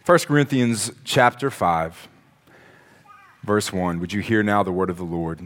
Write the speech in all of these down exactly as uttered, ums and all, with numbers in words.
First Corinthians chapter five, verse one. Would you hear now the word of the Lord?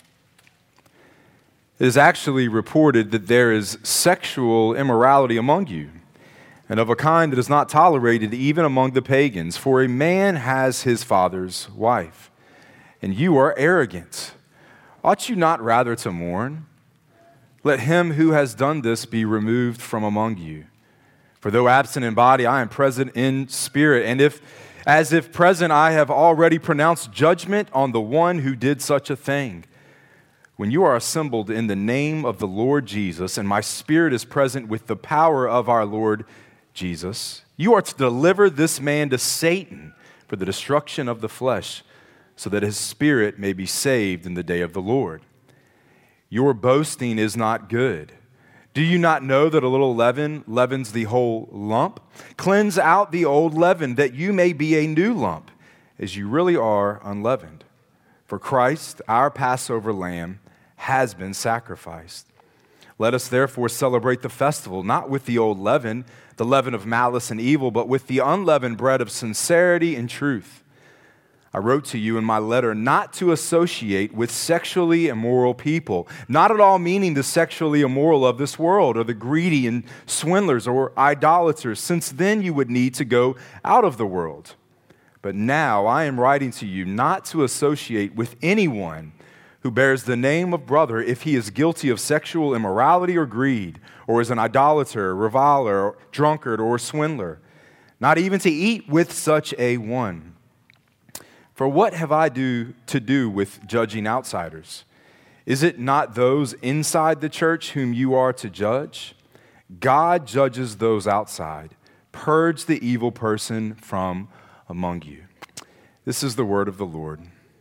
It is actually reported that there is sexual immorality among you, and of a kind that is not tolerated even among the pagans. For a man has his father's wife, and you are arrogant. Ought you not rather to mourn? Let him who has done this be removed from among you. For though absent in body, I am present in spirit, and if, as if present, I have already pronounced judgment on the one who did such a thing. When you are assembled in the name of the Lord Jesus, and my spirit is present with the power of our Lord Jesus, you are to deliver this man to Satan for the destruction of the flesh, so that his spirit may be saved in the day of the Lord. Your boasting is not good. Do you not know that a little leaven leavens the whole lump? Cleanse out the old leaven, that you may be a new lump, as you really are unleavened. For Christ, our Passover lamb, has been sacrificed. Let us therefore celebrate the festival, not with the old leaven, the leaven of malice and evil, but with the unleavened bread of sincerity and truth. I wrote to you in my letter not to associate with sexually immoral people, not at all meaning the sexually immoral of this world, or the greedy and swindlers or idolaters, since then you would need to go out of the world. But now I am writing to you not to associate with anyone who bears the name of brother if he is guilty of sexual immorality or greed, or is an idolater, reviler, drunkard, or swindler, not even to eat with such a one. For what have I do to do with judging outsiders? Is it not those inside the church whom you are to judge? God judges those outside. Purge the evil person from among you. This is the word of the Lord.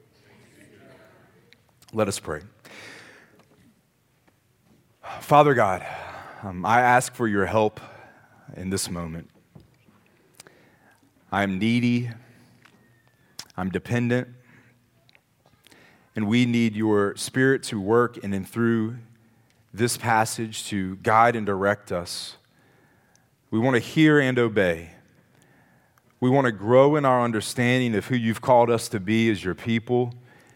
Let us pray. Father God, um, I ask for your help in this moment. I am needy. I'm dependent, and we need your Spirit to work in and through this passage to guide and direct us. We want to hear and obey. We want to grow in our understanding of who you've called us to be as your people.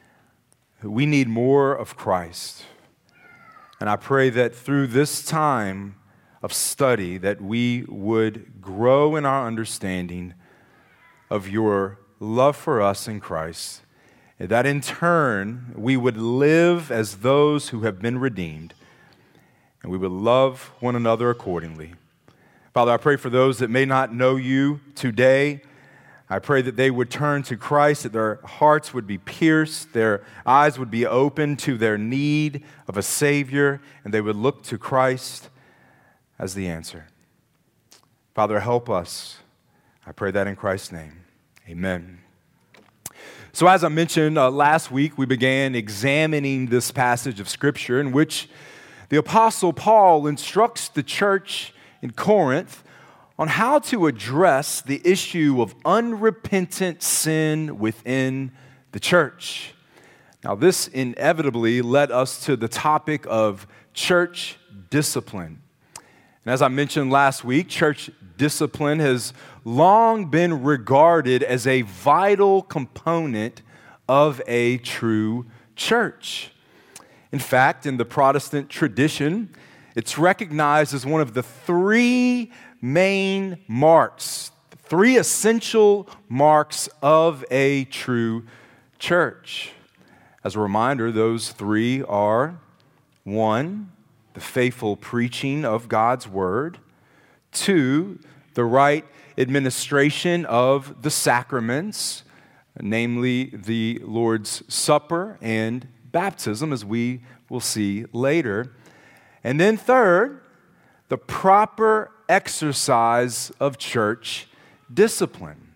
We need more of Christ. And I pray that through this time of study that we would grow in our understanding of your love for us in Christ, and that in turn we would live as those who have been redeemed, and we would love one another accordingly. Father, I pray for those that may not know you today. I pray that they would turn to Christ, that their hearts would be pierced, their eyes would be open to their need of a Savior, and they would look to Christ as the answer. Father, help us. I pray that in Christ's name. Amen. So as I mentioned uh, last week, we began examining this passage of Scripture in which the Apostle Paul instructs the church in Corinth on how to address the issue of unrepentant sin within the church. Now, this inevitably led us to the topic of church discipline. And as I mentioned last week, church discipline has long been regarded as a vital component of a true church. In fact, in the Protestant tradition, it's recognized as one of the three main marks, three essential marks of a true church. As a reminder, those three are: one, the faithful preaching of God's word; two, the right administration of the sacraments, namely the Lord's Supper and baptism, as we will see later; and then third, the proper exercise of church discipline.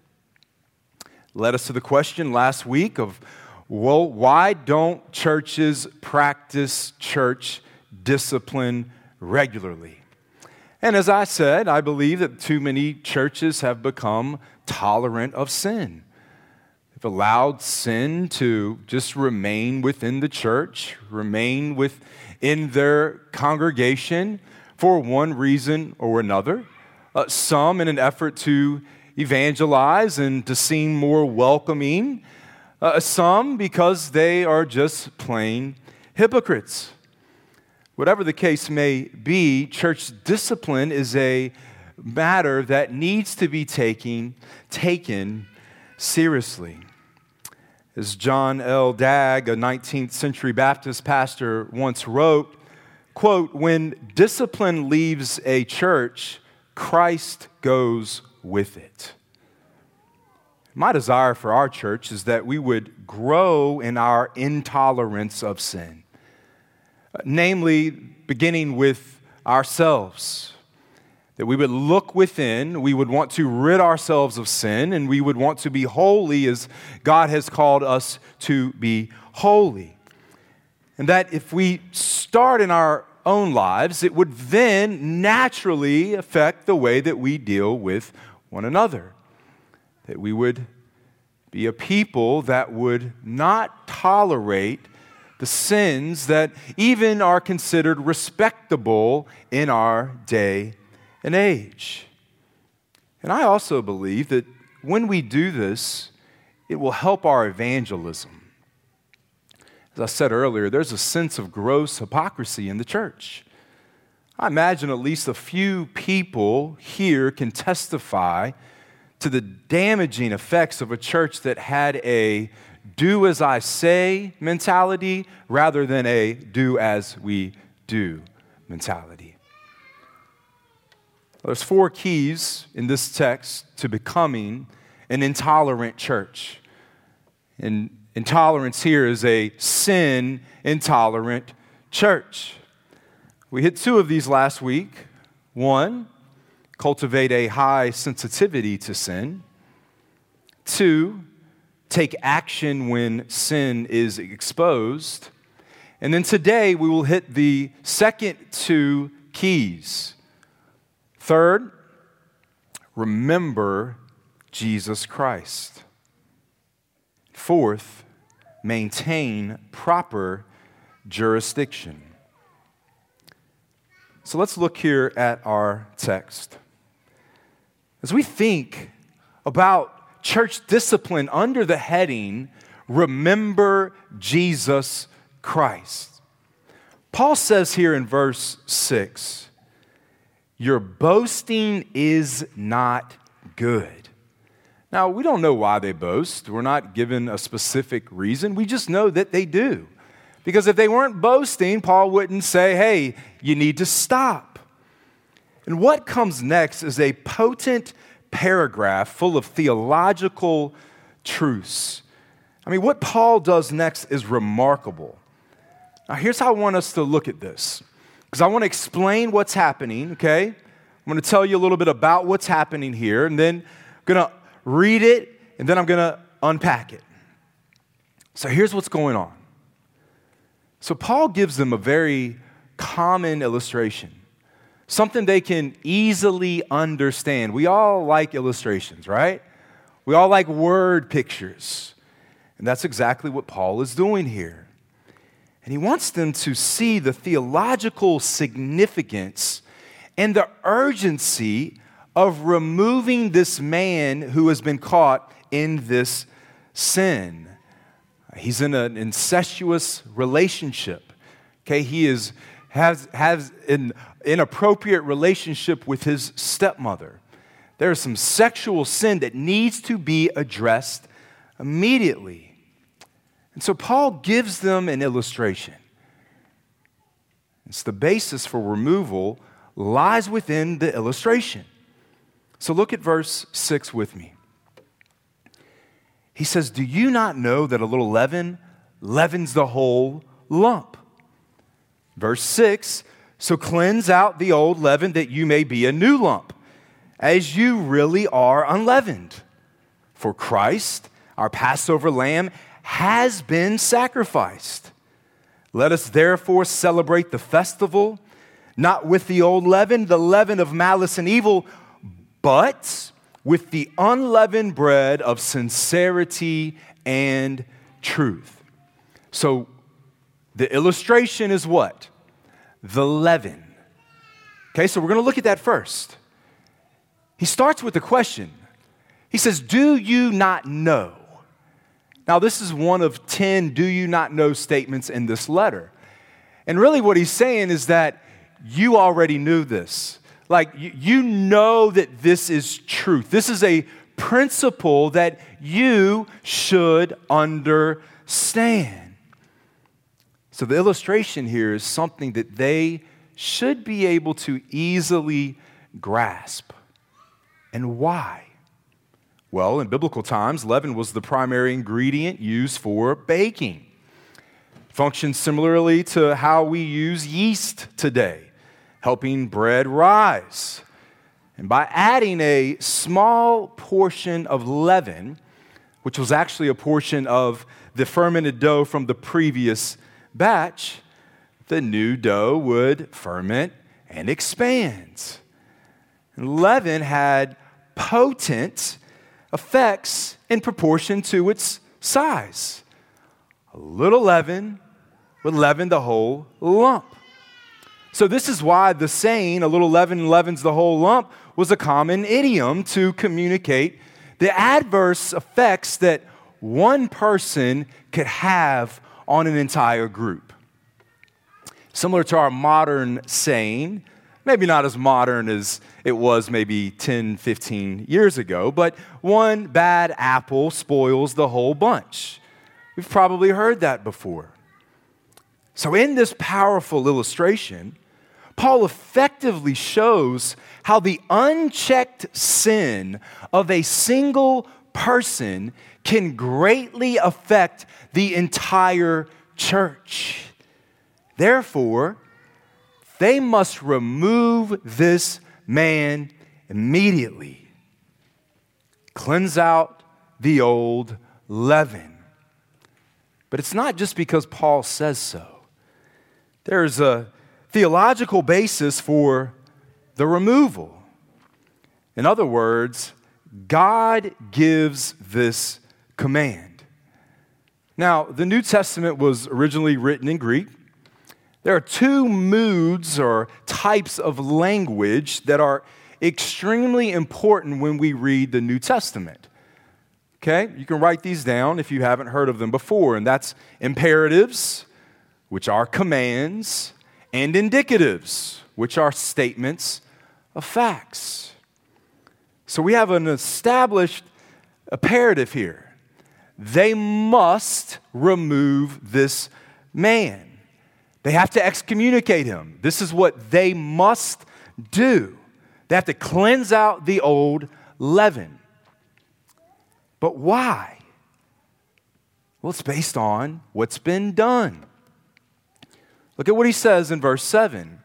Led us to the question last week of, well, why don't churches practice church discipline regularly? And as I said, I believe that too many churches have become tolerant of sin. They've allowed sin to just remain within the church, remain within their congregation for one reason or another. Uh, some in an effort to evangelize and to seem more welcoming. Uh, some because they are just plain hypocrites. Whatever the case may be, church discipline is a matter that needs to be taking, taken seriously. As John L. Dagg, a nineteenth century Baptist pastor, once wrote, quote, "When discipline leaves a church, Christ goes with it." My desire for our church is that we would grow in our intolerance of sin, namely beginning with ourselves, that we would look within, we would want to rid ourselves of sin, and we would want to be holy as God has called us to be holy. And that if we start in our own lives, it would then naturally affect the way that we deal with one another. That we would be a people that would not tolerate the sins that even are considered respectable in our day and age. And I also believe that when we do this, it will help our evangelism. As I said earlier, there's a sense of gross hypocrisy in the church. I imagine at least a few people here can testify to the damaging effects of a church that had a do as I say mentality rather than a do as we do mentality. There's four keys in this text to becoming an intolerant church. And intolerance here is a sin-intolerant church. We hit two of these last week. One, cultivate a high sensitivity to sin. Two, take action when sin is exposed. And then today we will hit the second two keys. Third, remember Jesus Christ. Fourth, maintain proper jurisdiction. So let's look here at our text. As we think about church discipline under the heading, remember Jesus Christ. Paul says here in verse six, your boasting is not good. Now, we don't know why they boast. We're not given a specific reason. We just know that they do. Because if they weren't boasting, Paul wouldn't say, hey, you need to stop. And what comes next is a potent paragraph full of theological truths. I mean, what Paul does next is remarkable. Now, here's how I want us to look at this. Because I want to explain what's happening, okay? I'm going to tell you a little bit about what's happening here, and then I'm going to read it, and then I'm going to unpack it. So here's what's going on. So Paul gives them a very common illustration, something they can easily understand. We all like illustrations, right? We all like word pictures. And that's exactly what Paul is doing here. And he wants them to see the theological significance and the urgency of removing this man who has been caught in this sin. He's in an incestuous relationship. Okay, he is has has an inappropriate relationship with his stepmother. There is some sexual sin that needs to be addressed immediately. And so Paul gives them an illustration. It's the basis for removal lies within the illustration. So look at verse six with me. He says, do you not know that a little leaven leavens the whole lump? Verse six, so cleanse out the old leaven that you may be a new lump, as you really are unleavened. For Christ, our Passover lamb, has been sacrificed. Let us therefore celebrate the festival, not with the old leaven, the leaven of malice and evil, but with the unleavened bread of sincerity and truth. So the illustration is what? The leaven. Okay, so we're going to look at that first. He starts with the question, He says, do you not know? Now, this is one of ten do you not know statements in this letter. And really what he's saying is that you already knew this. Like, you, you know that this is truth. This is a principle that you should understand. So the illustration here is something that they should be able to easily grasp. And why? Well, in biblical times, leaven was the primary ingredient used for baking. It functions similarly to how we use yeast today, helping bread rise. And by adding a small portion of leaven, which was actually a portion of the fermented dough from the previous batch, the new dough would ferment and expand. And leaven had potent effects in proportion to its size. A little leaven would leaven the whole lump. So this is why the saying, a little leaven leavens the whole lump, was a common idiom to communicate the adverse effects that one person could have on an entire group. Similar to our modern saying, maybe not as modern as it was maybe ten, fifteen years ago, but one bad apple spoils the whole bunch. We've probably heard that before. So in this powerful illustration, Paul effectively shows how the unchecked sin of a single person can greatly affect the entire church. Therefore, they must remove this man immediately. Cleanse out the old leaven. But it's not just because Paul says so. There's a theological basis for the removal. In other words, God gives this command. Now, the New Testament was originally written in Greek. There are two moods or types of language that are extremely important when we read the New Testament. Okay? You can write these down if you haven't heard of them before, and that's imperatives, which are commands, and indicatives, which are statements of facts. So we have an established imperative here. They must remove this man. They have to excommunicate him. This is what they must do. They have to cleanse out the old leaven. But why? Well, it's based on what's been done. Look at what he says in verse seven.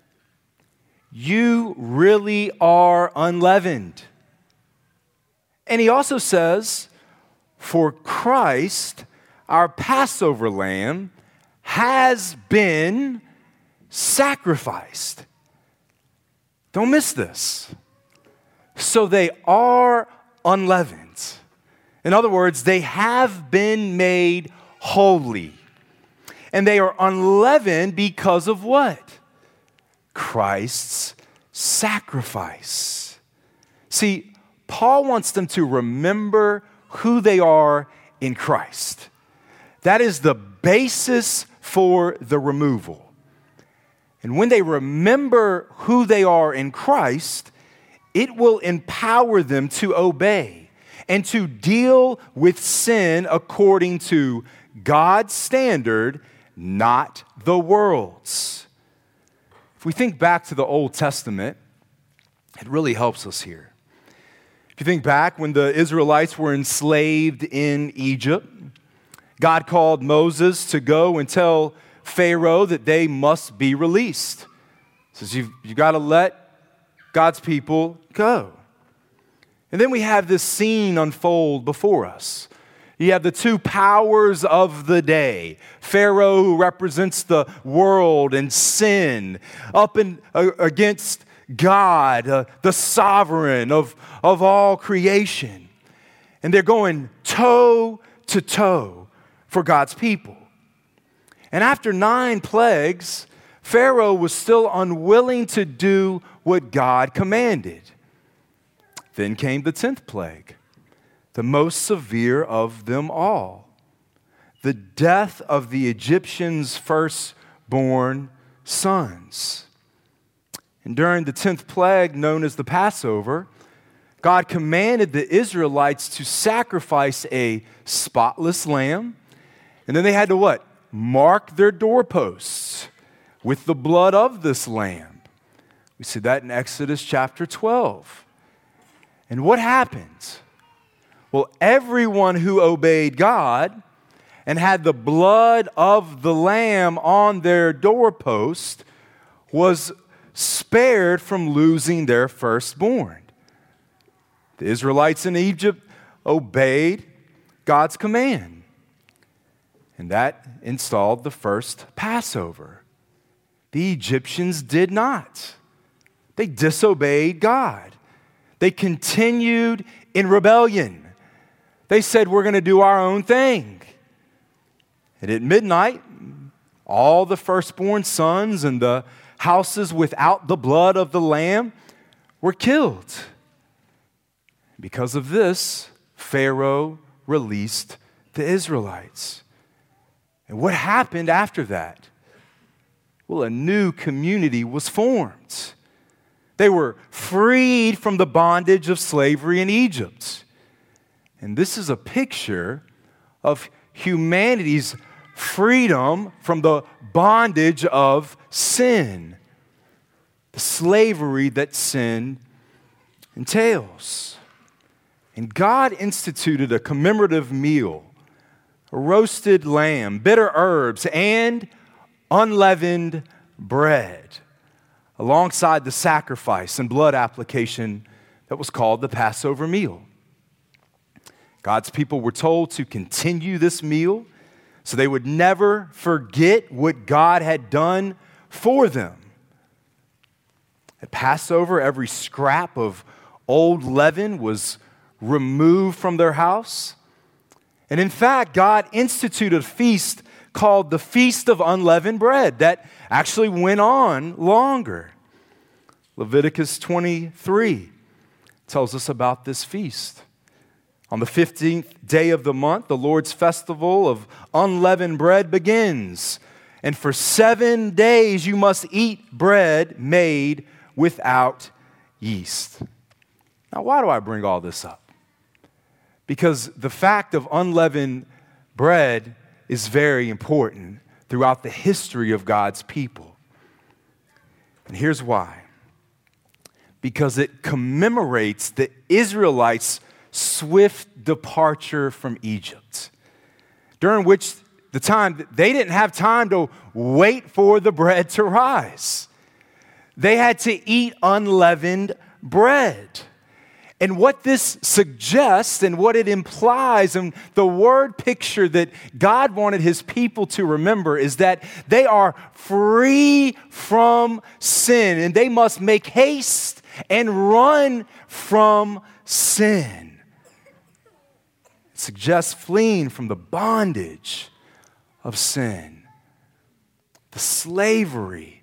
You really are unleavened. And he also says, for Christ, our Passover lamb, has been sacrificed. Don't miss this. So they are unleavened. In other words, they have been made holy. And they are unleavened because of what? Christ's sacrifice. See, Paul wants them to remember who they are in Christ. That is the basis for the removal. And when they remember who they are in Christ, it will empower them to obey and to deal with sin according to God's standard, not the world's. If we think back to the Old Testament, it really helps us here. If you think back when the Israelites were enslaved in Egypt, God called Moses to go and tell Pharaoh that they must be released. He says, you've, you've got to let God's people go. And then we have this scene unfold before us. You have the two powers of the day. Pharaoh, who represents the world and sin, up and uh, against God, uh, the sovereign of, of all creation. And they're going toe to toe for God's people. And after nine plagues, Pharaoh was still unwilling to do what God commanded. Then came the tenth plague. the most severe of them all, the death of the Egyptians' firstborn sons. And during the tenth plague, known as the Passover, God commanded the Israelites to sacrifice a spotless lamb, and then they had to what? Mark their doorposts with the blood of this lamb. We see that in Exodus chapter twelve. And what happened? Well, everyone who obeyed God and had the blood of the lamb on their doorpost was spared from losing their firstborn. The Israelites in Egypt obeyed God's command, and that installed the first Passover. The Egyptians did not. They disobeyed God. They continued in rebellion. They said, we're going to do our own thing. And at midnight, all the firstborn sons and the houses without the blood of the lamb were killed. Because of this, Pharaoh released the Israelites. And what happened after that? Well, a new community was formed. They were freed from the bondage of slavery in Egypt. And this is a picture of humanity's freedom from the bondage of sin, the slavery that sin entails. And God instituted a commemorative meal, a roasted lamb, bitter herbs, and unleavened bread, alongside the sacrifice and blood application that was called the Passover meal. God's people were told to continue this meal so they would never forget what God had done for them. At Passover, every scrap of old leaven was removed from their house. And in fact, God instituted a feast called the Feast of Unleavened Bread that actually went on longer. Leviticus twenty-three tells us about this feast. On the fifteenth day of the month, the Lord's festival of unleavened bread begins. And for seven days you must eat bread made without yeast. Now, why do I bring all this up? Because the fact of unleavened bread is very important throughout the history of God's people. And here's why. Because it commemorates the Israelites' swift departure from Egypt, during which the time they didn't have time to wait for the bread to rise. They had to eat unleavened bread. And what this suggests and what it implies, and the word picture that God wanted his people to remember, is that they are free from sin and they must make haste and run from sin. It suggests fleeing from the bondage of sin, the slavery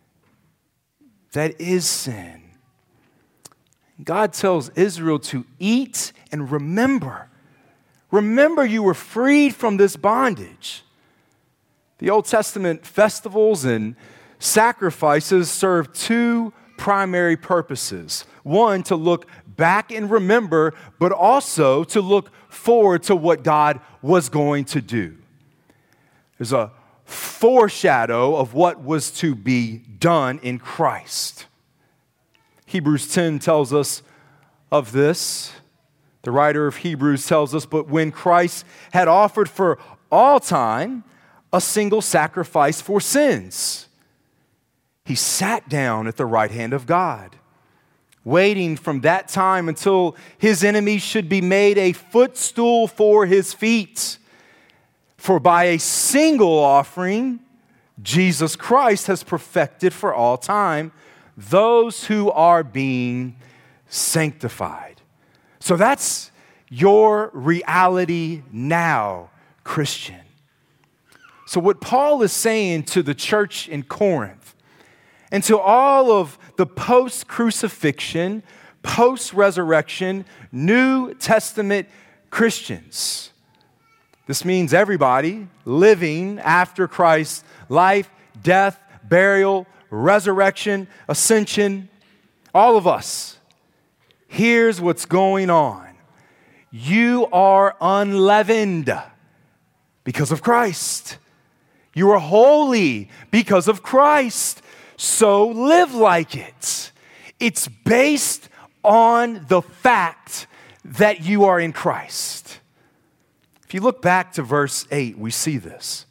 that is sin. God tells Israel to eat and remember. Remember you were freed from this bondage. The Old Testament festivals and sacrifices serve two primary purposes. One, to look back and remember, but also to look forward to what God was going to do. There's a foreshadow of what was to be done in Christ. Hebrews ten tells us of this. The writer of Hebrews tells us, but when Christ had offered for all time a single sacrifice for sins, he sat down at the right hand of God, waiting from that time until his enemies should be made a footstool for his feet. For by a single offering, Jesus Christ has perfected for all time those who are being sanctified. So that's your reality now, Christian. So what Paul is saying to the church in Corinth and to all of the post-crucifixion, post-resurrection, New Testament Christians. This means everybody living after Christ's life, death, burial, resurrection, ascension, all of us. Here's what's going on. You are unleavened because of Christ. You are holy because of Christ. So live like it. It's based on the fact that you are in Christ. If you look back to verse eight, we see this.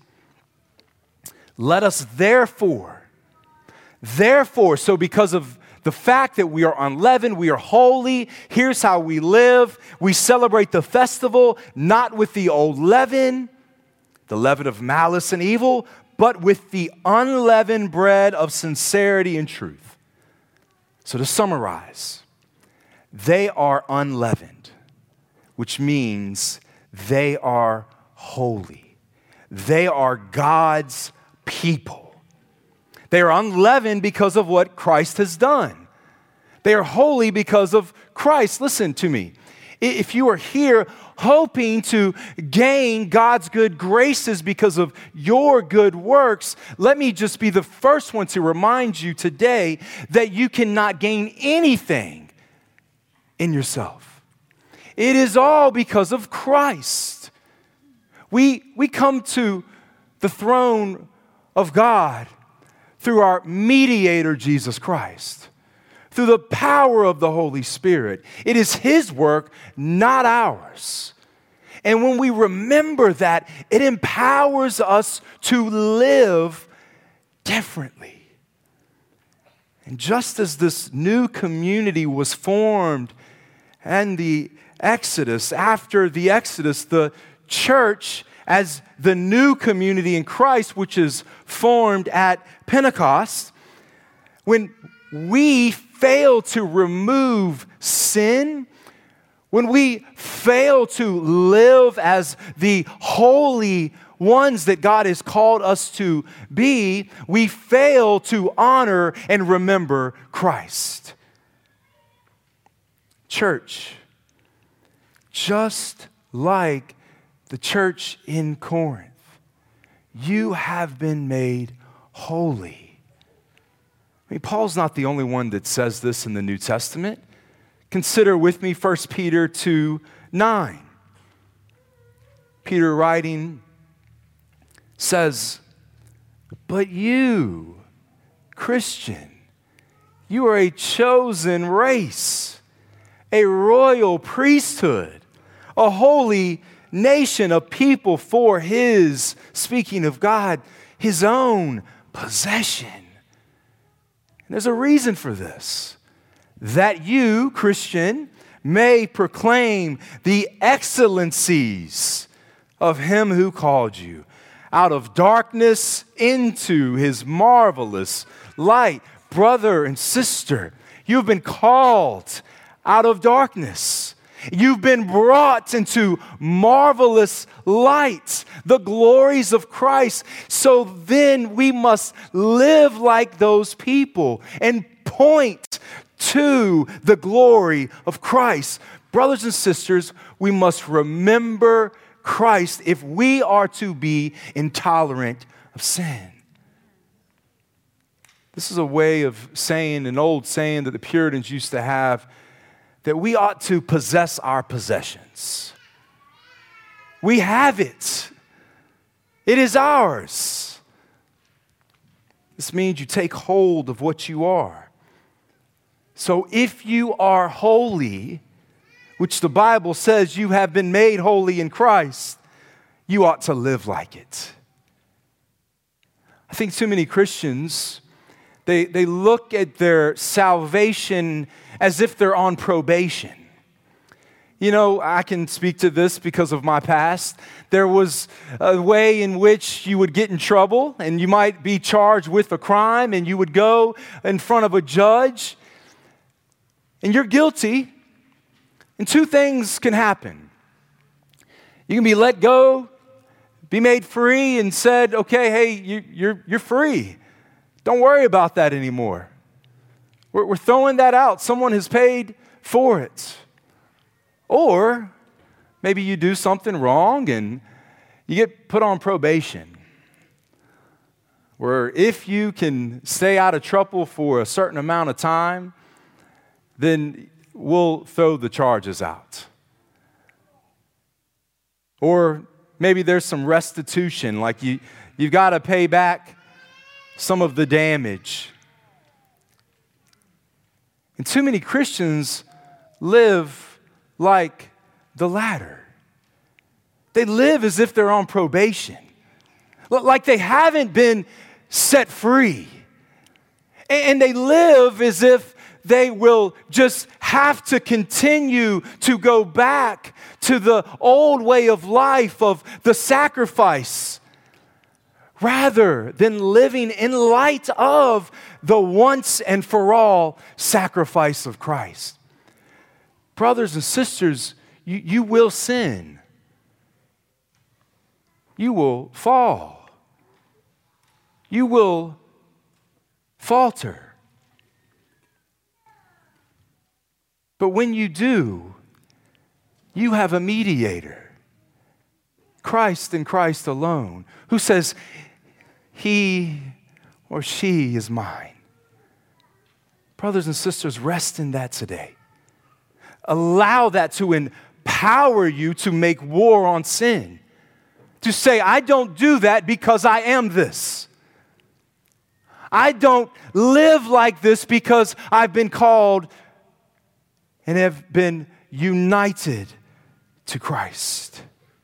Let us therefore, therefore, so because of the fact that we are unleavened, we are holy, here's how we live. We celebrate the festival not with the old leaven, the leaven of malice and evil, but with the unleavened bread of sincerity and truth. So to summarize, they are unleavened, which means they are holy. They are God's people. They are unleavened because of what Christ has done. They are holy because of Christ. Listen to me. If you are here hoping to gain God's good graces because of your good works, let me just be the first one to remind you today that you cannot gain anything in yourself. It is all because of Christ. We, we come to the throne of God through our mediator, Jesus Christ, through the power of the Holy Spirit. It is His work, not ours. And when we remember that, it empowers us to live differently. And just as this new community was formed and the Exodus, after the Exodus, the church as the new community in Christ, which is formed at Pentecost, when we fail to remove sin, when we fail to live as the holy ones that God has called us to be, we fail to honor and remember Christ. Church, just like the church in Corinth, you have been made holy. I mean, Paul's not the only one that says this in the New Testament. Consider with me First Peter two nine. Peter writing says, "But you, Christian, you are a chosen race, a royal priesthood, a holy nation, a people for His," speaking of God, His own possession. And there's a reason for this, that you, Christian, may proclaim the excellencies of Him who called you out of darkness into His marvelous light. Brother and sister, you've been called out of darkness. You've been brought into marvelous light, the glories of Christ. So then we must live like those people and point to the glory of Christ. Brothers and sisters, we must remember Christ if we are to be intolerant of sin. This is a way of saying, an old saying that the Puritans used to have, that we ought to possess our possessions. We have it. It is ours. This means you take hold of what you are. So if you are holy, which the Bible says you have been made holy in Christ, you ought to live like it. I think too many Christians, they, they look at their salvation as if they're on probation. You know, I can speak to this because of my past. There was a way in which you would get in trouble and you might be charged with a crime and you would go in front of a judge and you're guilty, and two things can happen. You can be let go, be made free, and said, okay, hey, you, you're, you're free. Don't worry about that anymore. We're, we're throwing that out. Someone has paid for it. Or Maybe you do something wrong and you get put on probation, where if you can stay out of trouble for a certain amount of time, then we'll throw the charges out. Or maybe there's some restitution, like you, you've got to pay back some of the damage. And too many Christians live like the latter. They live as if they're on probation, like they haven't been set free. And they live as if they will just have to continue to go back to the old way of life of the sacrifice, rather than living in light of the once and for all sacrifice of Christ. Brothers and sisters, you, you will sin. You will fall. You will falter. But when you do, you have a mediator, Christ and Christ alone, who says, he or she is mine. Brothers and sisters, rest in that today. Allow that to empower you to make war on sin. To say, I don't do that because I am this. I don't live like this because I've been called and have been united to Christ.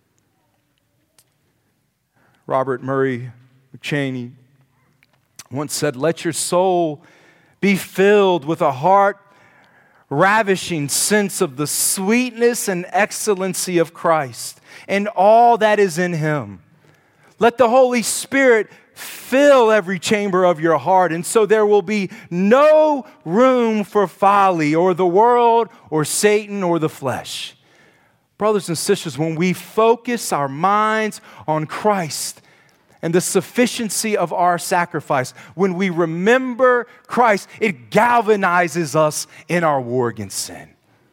Robert Murray McChaney once said, let your soul be filled with a heart-ravishing sense of the sweetness and excellency of Christ and all that is in Him. Let the Holy Spirit fill every chamber of your heart, and so there will be no room for folly or the world or Satan or the flesh. Brothers and sisters, when we focus our minds on Christ and the sufficiency of our sacrifice, when we remember Christ, it galvanizes us in our war against sin.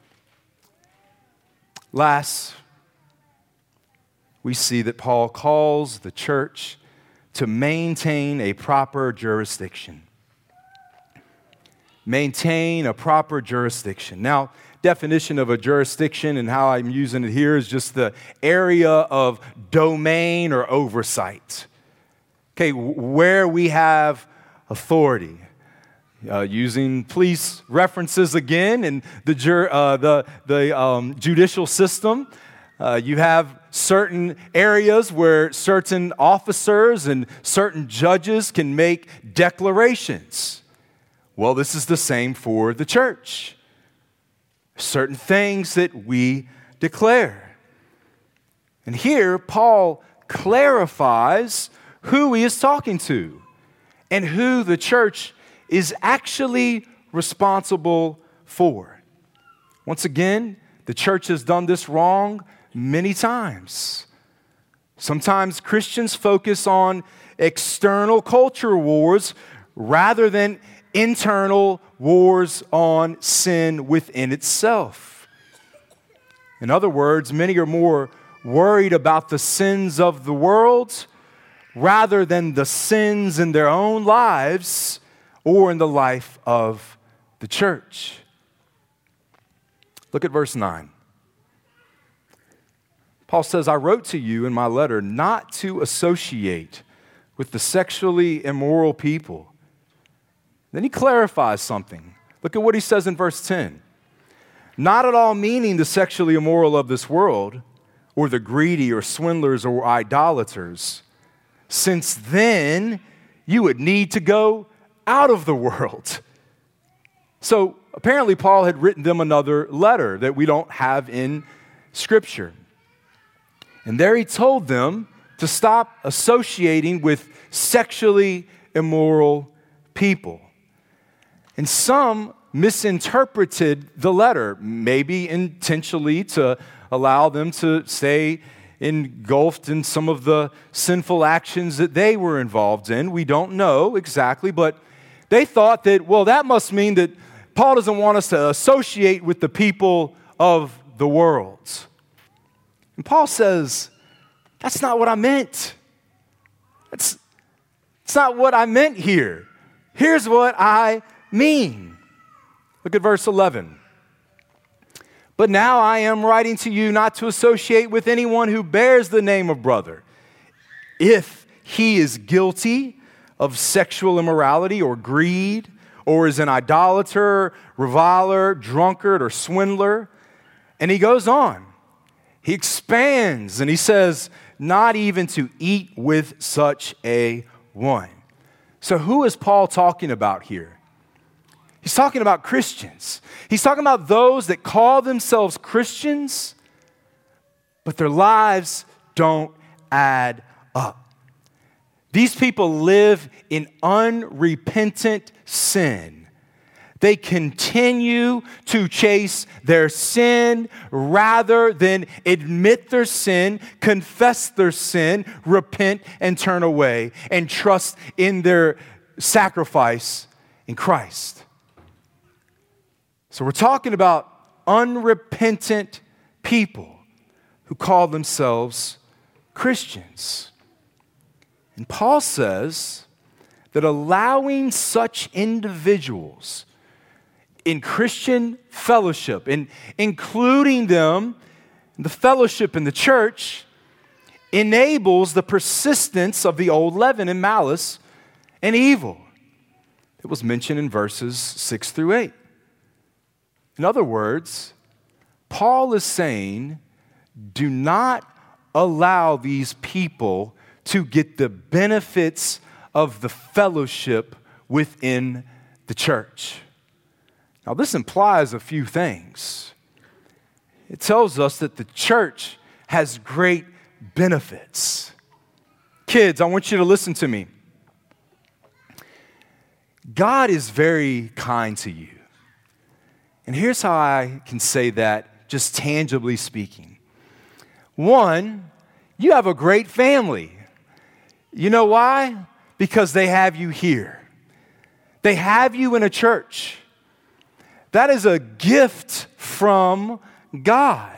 Last, we see that Paul calls the church to maintain a proper jurisdiction. Maintain a proper jurisdiction. Now, definition of a jurisdiction and how I'm using it here is just the area of domain or oversight. Okay, where we have authority. Uh, using police references again in the, jur- uh, the, the um, judicial system, uh, you have certain areas where certain officers and certain judges can make declarations. Well, this is the same for the church. Certain things that we declare. And here, Paul clarifies who he is talking to and who the church is actually responsible for. Once again, the church has done this wrong many times. Sometimes Christians focus on external culture wars rather than internal wars on sin within itself. In other words, many are more worried about the sins of the world rather than the sins in their own lives or in the life of the church. Look at verse nine. Paul says, I wrote to you in my letter not to associate with the sexually immoral people. Then he clarifies something. Look at what he says in verse ten. Not at all meaning the sexually immoral of this world, or the greedy, or swindlers, or idolaters, since then you would need to go out of the world. So apparently Paul had written them another letter that we don't have in Scripture. And there he told them to stop associating with sexually immoral people. And some misinterpreted the letter, maybe intentionally to allow them to stay engulfed in some of the sinful actions that they were involved in. We don't know exactly, but they thought that, well, that must mean that Paul doesn't want us to associate with the people of the world. And Paul says, that's not what I meant. That's, that's not what I meant here. Here's what I mean. Look at verse eleven. But now I am writing to you not to associate with anyone who bears the name of brother, if he is guilty of sexual immorality or greed, or is an idolater, reviler, drunkard, or swindler. And he goes on. He expands and he says, not even to eat with such a one. So who is Paul talking about here? He's talking about Christians. He's talking about those that call themselves Christians, but their lives don't add up. These people live in unrepentant sin. They continue to chase their sin rather than admit their sin, confess their sin, repent and turn away, and trust in their sacrifice in Christ. So we're talking about unrepentant people who call themselves Christians. And Paul says that allowing such individuals in Christian fellowship, and including them in the fellowship in the church, enables the persistence of the old leaven and malice and evil. It was mentioned in verses six through eight. In other words, Paul is saying, do not allow these people to get the benefits of the fellowship within the church. Now, this implies a few things. It tells us that the church has great benefits. Kids, I want you to listen to me. God is very kind to you. And here's how I can say that, just tangibly speaking. One, you have a great family. You know why? Because they have you here. They have you in a church. That is a gift from God.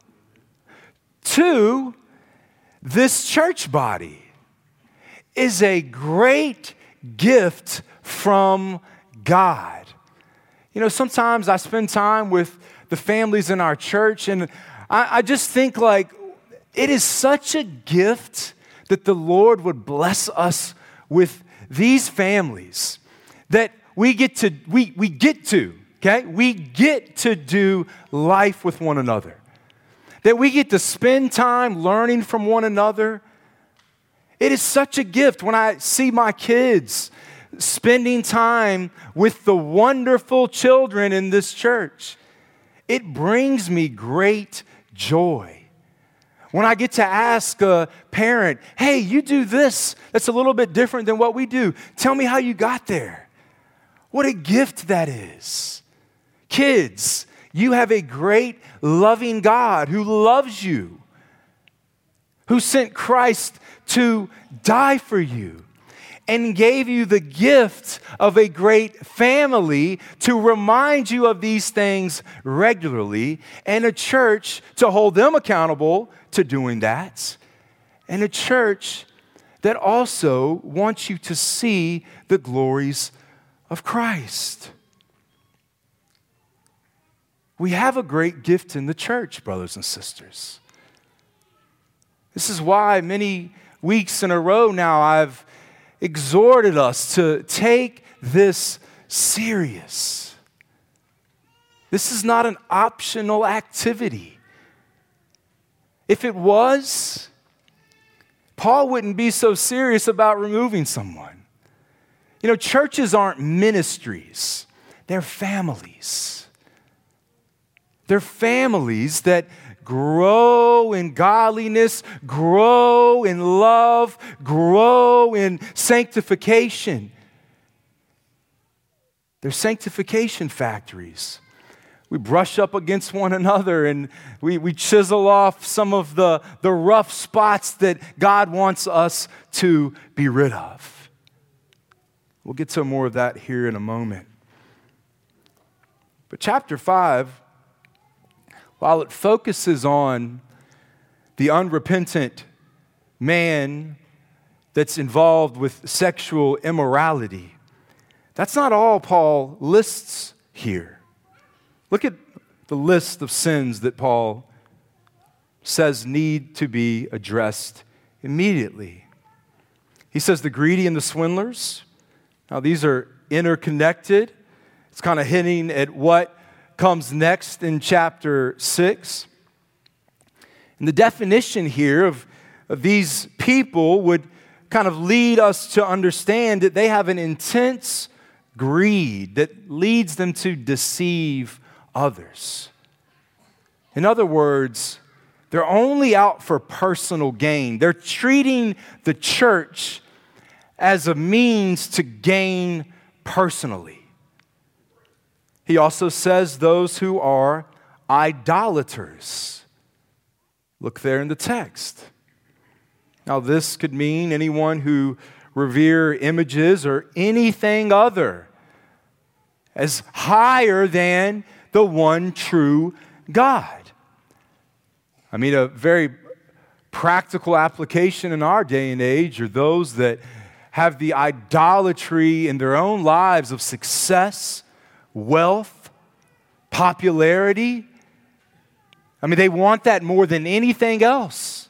Two, this church body is a great gift from God. You know, sometimes I spend time with the families in our church, and I, I just think like it is such a gift that the Lord would bless us with these families that we get to, we, we get to, okay? We get to do life with one another. That we get to spend time learning from one another. It is such a gift when I see my kids spending time with the wonderful children in this church. It brings me great joy. When I get to ask a parent, hey, you do this that's a little bit different than what we do. Tell me how you got there. What a gift that is. Kids, you have a great, loving God who loves you, who sent Christ to die for you, and gave you the gift of a great family to remind you of these things regularly, and a church to hold them accountable to doing that, and a church that also wants you to see the glories of Christ. We have a great gift in the church, brothers and sisters. This is why many weeks in a row now I've exhorted us to take this serious. This is not an optional activity. If it was, Paul wouldn't be so serious about removing someone. You know, churches aren't ministries. They're families. They're families that grow in godliness, grow in love, grow in sanctification. They're sanctification factories. We brush up against one another and we, we chisel off some of the, the rough spots that God wants us to be rid of. We'll get to more of that here in a moment. But chapter five, while it focuses on the unrepentant man that's involved with sexual immorality. That's not all Paul lists here. Look at the list of sins that Paul says need to be addressed immediately. He says the greedy and the swindlers. Now, these are interconnected. It's kind of hinting at what comes next in chapter six. And the definition here of, of these people would kind of lead us to understand that they have an intense greed that leads them to deceive others. In other words, they're only out for personal gain. They're treating the church as a means to gain personally. He also says those who are idolaters. Look there in the text. Now, this could mean anyone who revere images or anything other as higher than the one true God. I mean, a very practical application in our day and age are those that have the idolatry in their own lives of success, wealth, popularity. I mean, they want that more than anything else.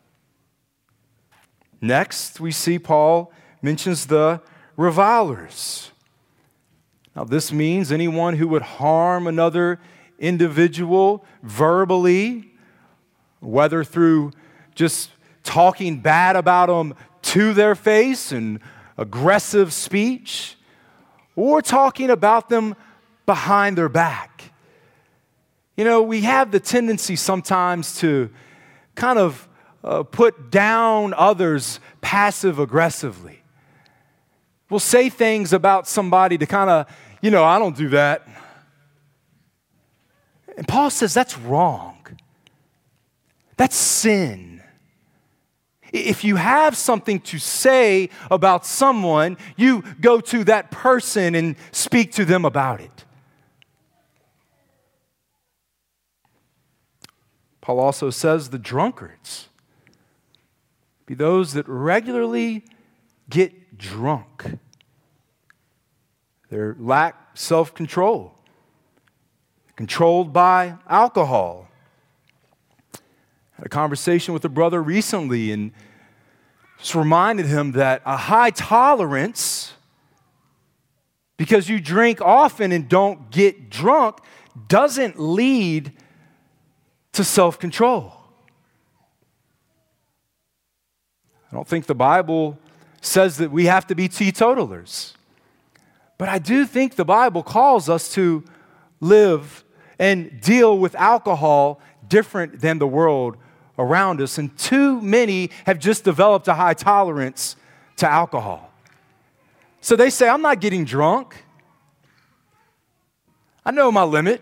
Next, we see Paul mentions the revilers. Now, this means anyone who would harm another individual verbally, whether through just talking bad about them to their face and aggressive speech, or talking about them behind their back. You know, we have the tendency sometimes to kind of uh, put down others passive-aggressively. We'll say things about somebody to kind of, you know, I don't do that. And Paul says that's wrong. That's sin. If you have something to say about someone, you go to that person and speak to them about it. Paul also says the drunkards be those that regularly get drunk. They lack self-control, controlled by alcohol. I had a conversation with a brother recently and just reminded him that a high tolerance, because you drink often and don't get drunk, doesn't lead to self-control. I don't think the Bible says that we have to be teetotalers. But I do think the Bible calls us to live and deal with alcohol different than the world around us. And too many have just developed a high tolerance to alcohol. So they say, I'm not getting drunk. I know my limit.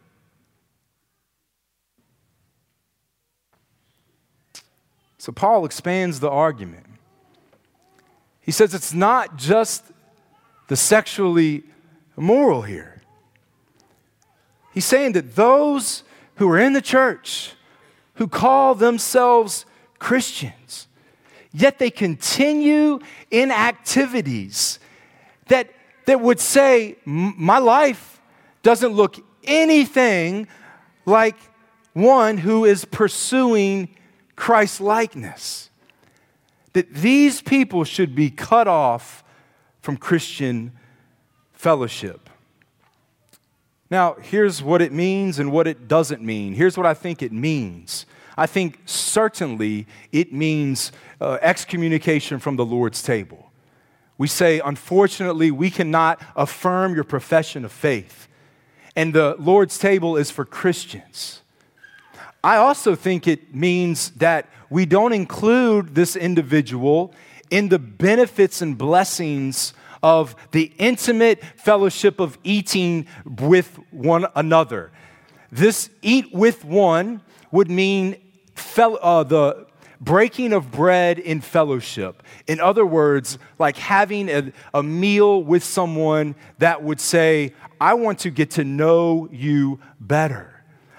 So Paul expands the argument. He says it's not just the sexually immoral here. He's saying that those who are in the church, who call themselves Christians, yet they continue in activities that, that would say, my life doesn't look anything like one who is pursuing Christ-likeness. That these people should be cut off from Christian fellowship. Now, here's what it means and what it doesn't mean. Here's what I think it means. I think certainly it means uh, excommunication from the Lord's table. We say, unfortunately, we cannot affirm your profession of faith. And the Lord's table is for Christians. I also think it means that we don't include this individual in the benefits and blessings of the intimate fellowship of eating with one another. This eat with one would mean fel- uh, the breaking of bread in fellowship. In other words, like having a, a meal with someone that would say, I want to get to know you better.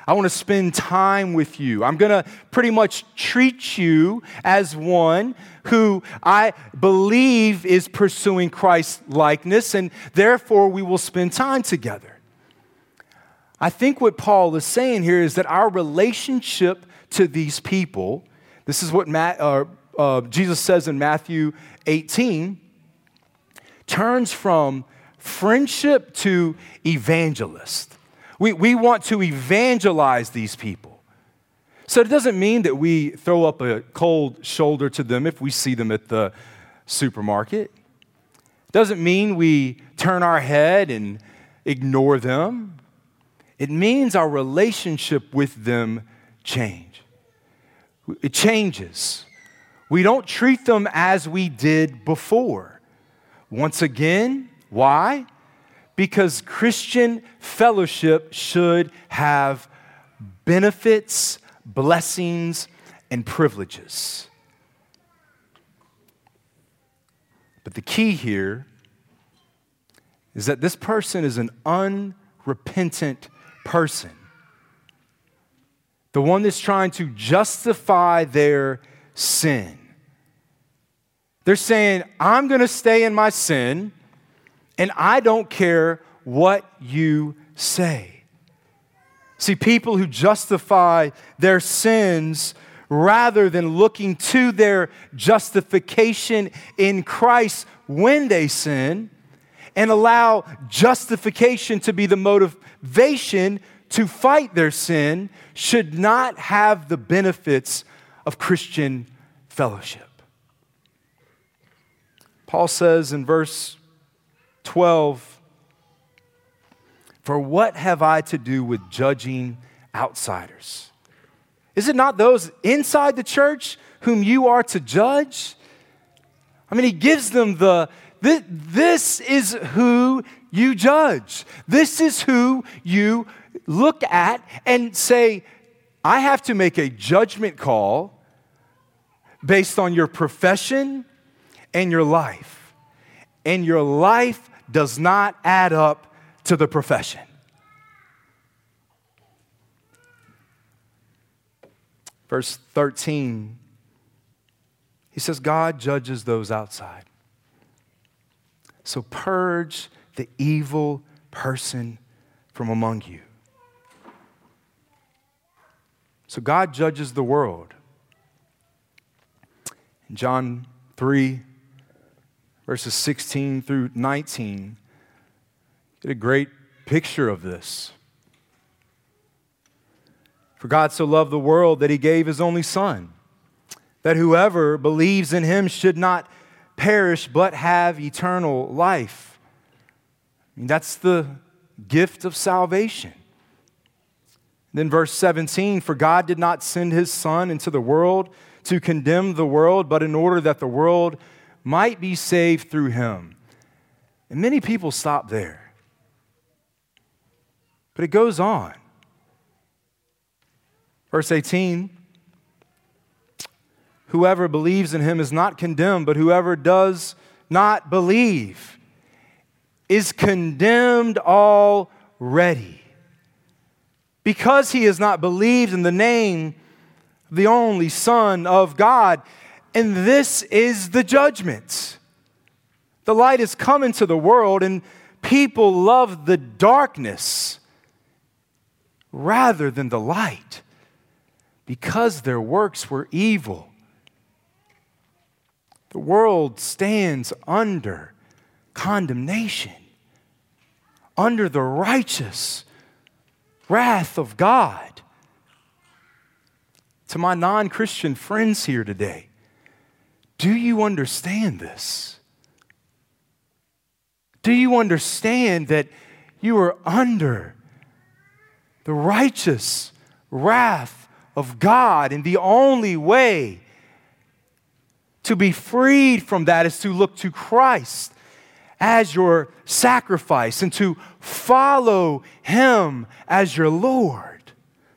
I want to spend time with you. I'm going to pretty much treat you as one who I believe is pursuing Christ's likeness, and therefore we will spend time together. I think what Paul is saying here is that our relationship to these people, this is what Matt, uh, uh, Jesus says in Matthew eighteen, turns from friendship to evangelist. We, we want to evangelize these people. So it doesn't mean that we throw up a cold shoulder to them if we see them at the supermarket. It doesn't mean we turn our head and ignore them. It means our relationship with them change. It changes. We don't treat them as we did before. Once again, why? Because Christian fellowship should have benefits, blessings, and privileges. But the key here is that this person is an unrepentant person. The one that's trying to justify their sin. They're saying, I'm going to stay in my sin, and I don't care what you say. See, people who justify their sins rather than looking to their justification in Christ when they sin and allow justification to be the motivation to fight their sin should not have the benefits of Christian fellowship. Paul says in verse twelve, for what have I to do with judging outsiders? Is it not those inside the church whom you are to judge? I mean, he gives them the, this, this is who you judge. This is who you look at and say, I have to make a judgment call based on your profession and your life. And your life does not add up to the profession. Verse thirteen, he says, God judges those outside. So purge the evil person from among you. So God judges the world. In John three, verses sixteen through nineteen, get a great picture of this. For God so loved the world that he gave his only Son, that whoever believes in him should not perish but have eternal life. I mean, that's the gift of salvation. Then verse seventeen, for God did not send his Son into the world to condemn the world, but in order that the world might be saved through him. And many people stop there. But it goes on. Verse eighteen, whoever believes in him is not condemned, but whoever does not believe is condemned already, because he has not believed in the name of the only Son of God. And this is the judgment. The light has come into the world, and people love the darkness rather than the light, because their works were evil. The world stands under condemnation, under the righteous wrath of God. To my non-Christian friends here today, do you understand this? Do you understand that you are under the righteous wrath of God, and the only way to be freed from that is to look to Christ as your sacrifice and to follow him as your Lord?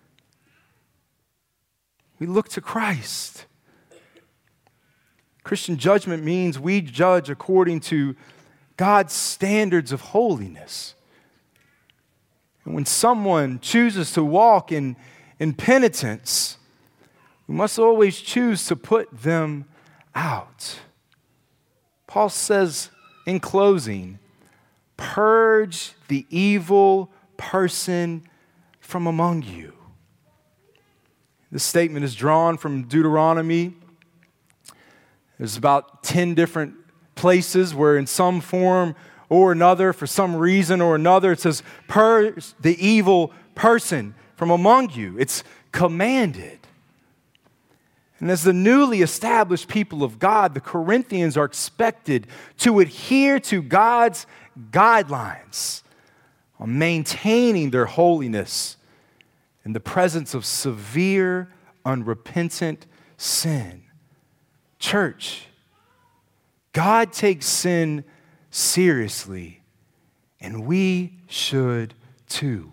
We look to Christ. Christian judgment means we judge according to God's standards of holiness. And when someone chooses to walk in, in penitence, we must always choose to put them out. Paul says in closing, purge the evil person from among you. This statement is drawn from Deuteronomy. There's about ten different places where in some form or another, for some reason or another, it says, purge the evil person from among you. It's commanded. And as the newly established people of God, the Corinthians are expected to adhere to God's guidelines on maintaining their holiness in the presence of severe, unrepentant sin. Church, God takes sin seriously, and we should too.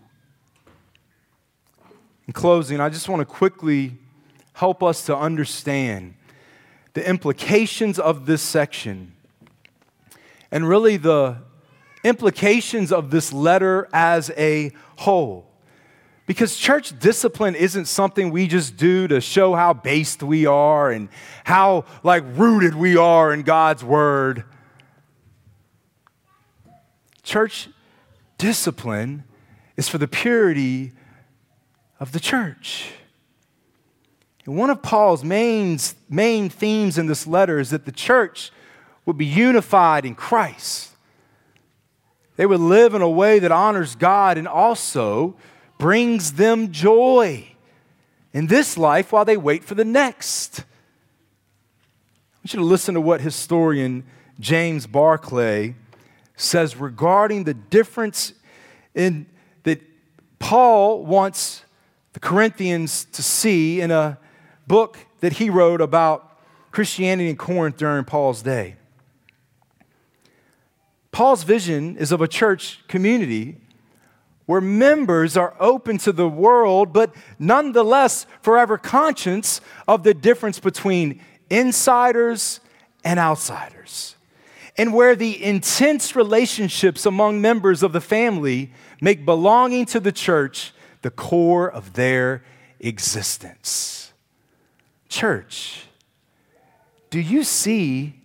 In closing, I just want to quickly help us to understand the implications of this section and really the implications of this letter as a whole. Because church discipline isn't something we just do to show how based we are and how like rooted we are in God's word. Church discipline is for the purity of the church. And one of Paul's main, main themes in this letter is that the church would be unified in Christ. They would live in a way that honors God and also brings them joy in this life while they wait for the next. I want you to listen to what historian James Barclay says regarding the difference in that Paul wants the Corinthians to see in a book that he wrote about Christianity in Corinth during Paul's day. Paul's vision is of a church community where members are open to the world, but nonetheless forever conscious of the difference between insiders and outsiders, and where the intense relationships among members of the family make belonging to the church the core of their existence. Church, do you see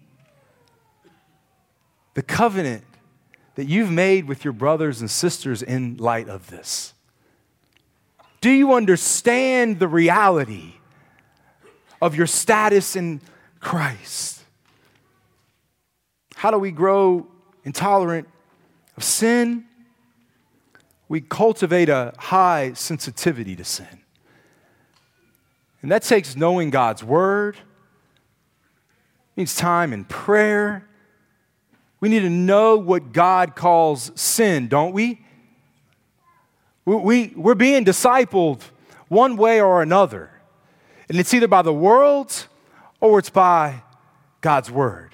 the covenant that you've made with your brothers and sisters in light of this? Do you understand the reality of your status in Christ? How do we grow intolerant of sin? We cultivate a high sensitivity to sin. And that takes knowing God's word. It means time in prayer. We need to know what God calls sin, don't we? we, we we're being discipled one way or another. And it's either by the world or it's by God's word.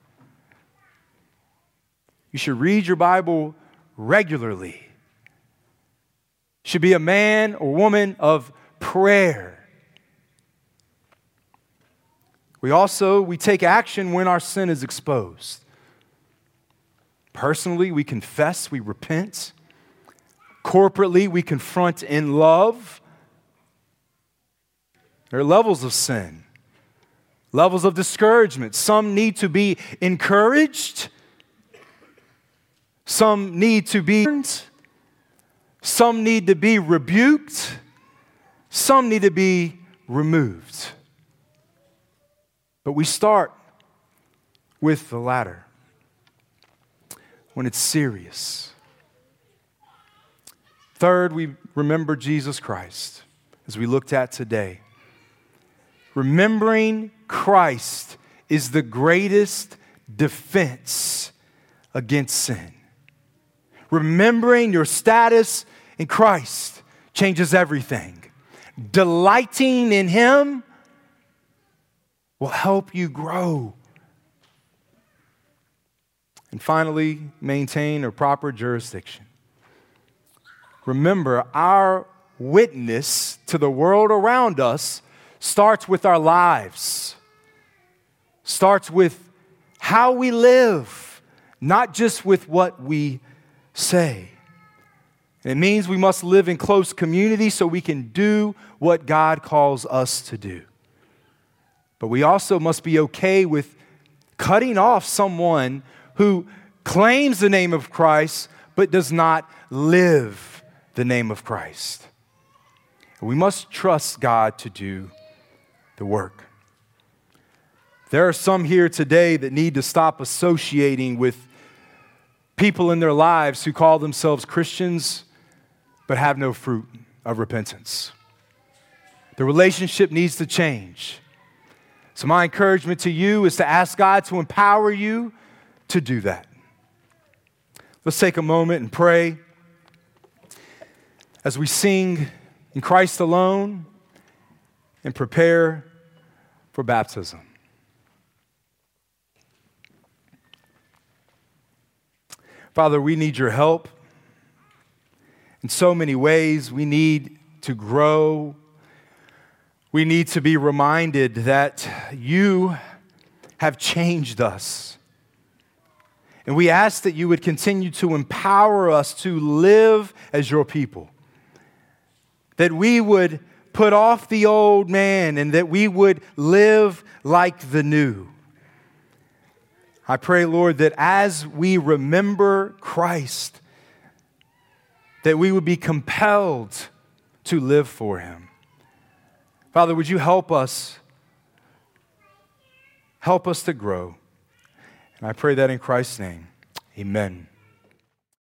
You should read your Bible regularly. You should be a man or woman of prayer. We also, we take action when our sin is exposed. Personally, we confess, we repent. Corporately, we confront in love. There are levels of sin, levels of discouragement. Some need to be encouraged. Some need to be, some need to be rebuked. Some need to be removed. But we start with the latter when it's serious. Third, we remember Jesus Christ, as we looked at today. Remembering Christ is the greatest defense against sin. Remembering your status in Christ changes everything. Delighting in Him will help you grow. And finally, maintain a proper jurisdiction. Remember, our witness to the world around us starts with our lives, starts with how we live, not just with what we say. And it means we must live in close community so we can do what God calls us to do. But we also must be okay with cutting off someone who claims the name of Christ but does not live the name of Christ. We must trust God to do the work. There are some here today that need to stop associating with people in their lives who call themselves Christians but have no fruit of repentance. The relationship needs to change. So my encouragement to you is to ask God to empower you to do that. Let's take a moment and pray as we sing in Christ alone and prepare for baptism. Father, we need your help in so many ways. We need to grow. We need to be reminded that you have changed us. And we ask that you would continue to empower us to live as your people. That we would put off the old man and that we would live like the new. I pray, Lord, that as we remember Christ, that we would be compelled to live for him. Father, would you help us, help us to grow? And I pray that in Christ's name, amen.